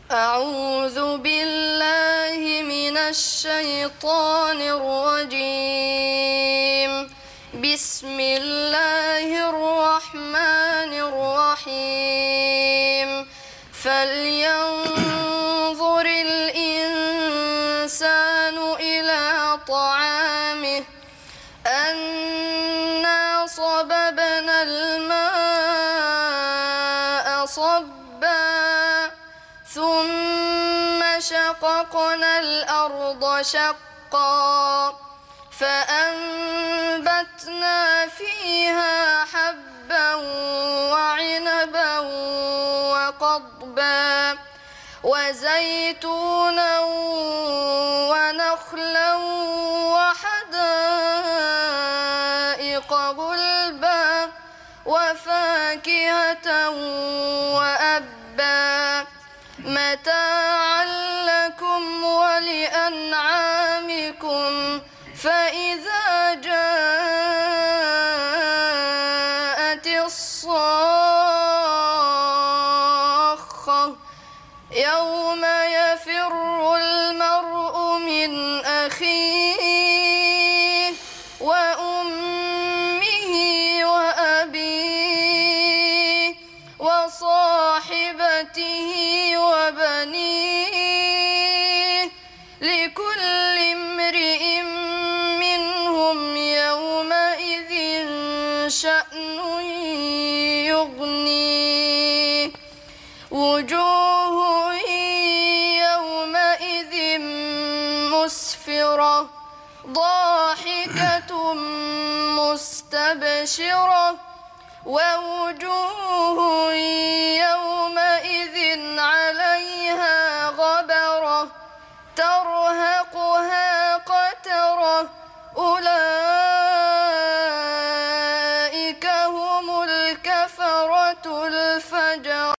أعوذ بالله من الشيطان الرجيم. بسم الله الرحمن الرحيم. فلينظر الإنسان إلى طعامه أنا صببنا الماء صبا ثم شققنا الأرض شقا فأنبتنا فيها حبا وعنبا وقضبا وزيتونا ونخلا وحدائق غلبا وفاكهة وأبا متاعا لكم ولأنعامكم. فإذا جاءت الصاخة يوم يفر المرء من أخيه وأمه وأبيه وصاحبته وبنيه لكل امرئ منهم يومئذ شأن يغنيه. وجوه يومئذ مسفرة ضاحكة مستبشرة ووجوه يومئذ عليها غبرة ترهقها قترة أولئك هم الكفرة الفجرة.